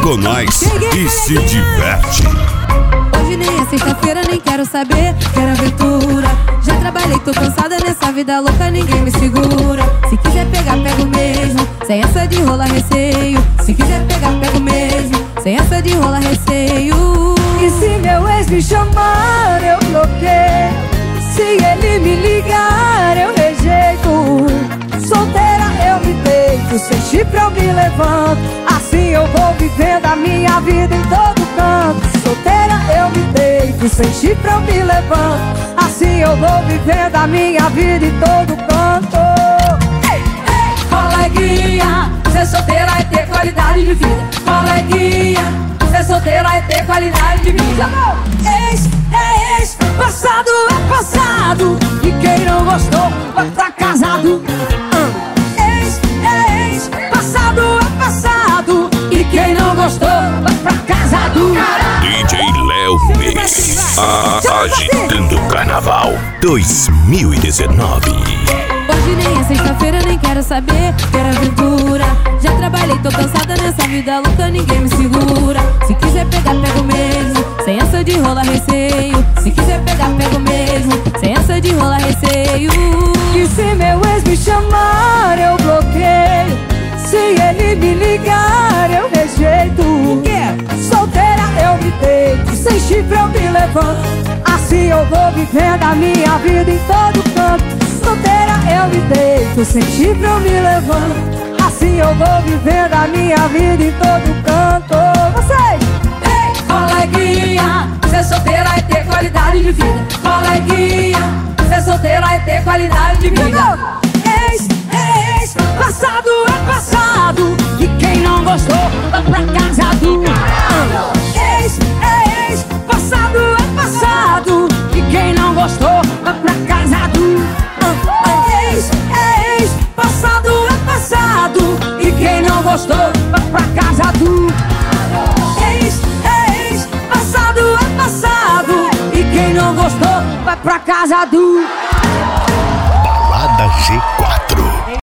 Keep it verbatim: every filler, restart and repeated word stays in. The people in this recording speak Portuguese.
com nós e se diverte. Hoje nem é sexta-feira, nem quero saber, quero aventura. Já trabalhei, tô cansada nessa vida louca, ninguém me segura. Se quiser pegar, pego mesmo, sem essa de rolar receio. Se quiser pegar, pego mesmo, sem essa de rolar receio. E se meu ex me chamar, eu bloqueio. Se ele me ligar, eu rejeito. Solteira eu me deito, sem chifre eu me levanto. Assim eu vou vivendo a minha vida em todo canto. Solteira eu me deito, sem chifre eu me levanto. Assim eu vou vivendo a minha vida em todo canto. Ei, ei, coleguinha, ser solteira é ter qualidade de vida. Coleguinha, ser solteira é ter qualidade de vida. Ex é ex, passado é passado. E quem não gostou vai pra casado. Ex é ex, passado é passado. E quem não gostou vai pra casado. D J Léo Mix, agitando o carnaval dois mil e dezenove. Hoje nem é sexta-feira, nem quero saber, quero aventura. Já trabalhei, tô cansada nessa vida louca, ninguém me segura. Se quiser pegar, pego mesmo, sem essa de rolar receio. Se quiser pegar, pego mesmo, sem essa de rolar receio. E se meu ex me chamar, eu bloqueio. Se ele me ligar, eu rejeito. Solteira eu me deito, sem chifre eu me levanto. Assim eu vou vivendo a minha vida em todo canto. Solteira eu me deito, sem chifre eu me levanto. Assim eu vou vivendo a minha vida em todo canto. Vocês! Ei, coleguinha, ser solteira é ter qualidade de vida. Coleguinha, ser solteira é ter qualidade de vida. Ex, é ex, passado é passado. E quem não gostou, vai pra casa do ex, é ex, passado é passado. E quem não gostou, vai pra casa do ex, é ex, passado é passado. E quem não gostou, vai pra casa do ex, é ex, passado é passado. E quem não gostou, vai pra casa do Balada G quatro.